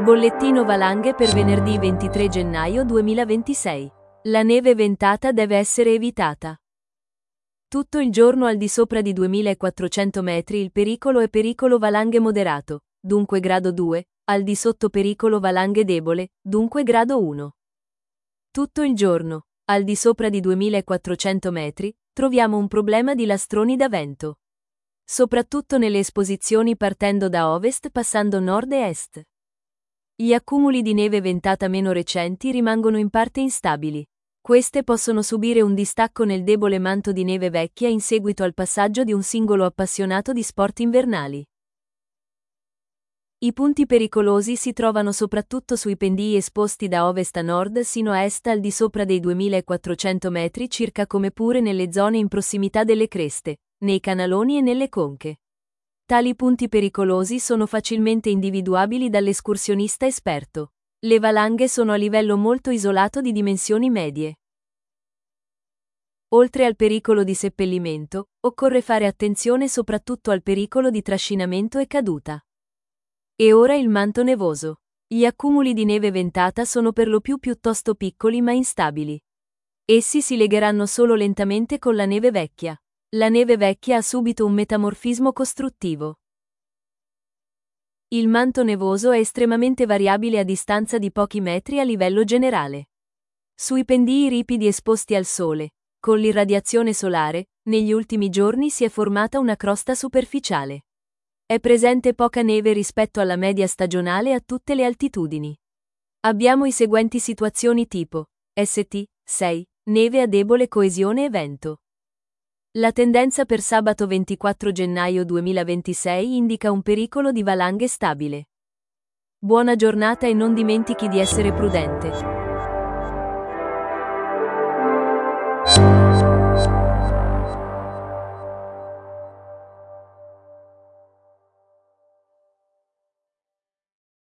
Bollettino valanghe per venerdì 23 gennaio 2026. La neve ventata deve essere evitata. Tutto il giorno al di sopra di 2400 metri il pericolo è pericolo valanghe moderato, dunque grado 2, al di sotto pericolo valanghe debole, dunque grado 1. Tutto il giorno, al di sopra di 2400 metri, troviamo un problema di lastroni da vento. Soprattutto nelle esposizioni partendo da ovest passando nord e est. Gli accumuli di neve ventata meno recenti rimangono in parte instabili. Queste possono subire un distacco nel debole manto di neve vecchia in seguito al passaggio di un singolo appassionato di sport invernali. I punti pericolosi si trovano soprattutto sui pendii esposti da ovest a nord sino a est al di sopra dei 2400 metri circa, come pure nelle zone in prossimità delle creste, nei canaloni e nelle conche. Tali punti pericolosi sono facilmente individuabili dall'escursionista esperto. Le valanghe sono a livello molto isolato di dimensioni medie. Oltre al pericolo di seppellimento, occorre fare attenzione soprattutto al pericolo di trascinamento e caduta. E ora il manto nevoso. Gli accumuli di neve ventata sono per lo più piuttosto piccoli ma instabili. Essi si legheranno solo lentamente con la neve vecchia. La neve vecchia ha subito un metamorfismo costruttivo. Il manto nevoso è estremamente variabile a distanza di pochi metri a livello generale. Sui pendii ripidi esposti al sole, con l'irradiazione solare, negli ultimi giorni si è formata una crosta superficiale. È presente poca neve rispetto alla media stagionale a tutte le altitudini. Abbiamo i seguenti situazioni tipo: St. 6, neve a debole coesione e vento. La tendenza per sabato 24 gennaio 2026 indica un pericolo di valanghe stabile. Buona giornata e non dimentichi di essere prudente.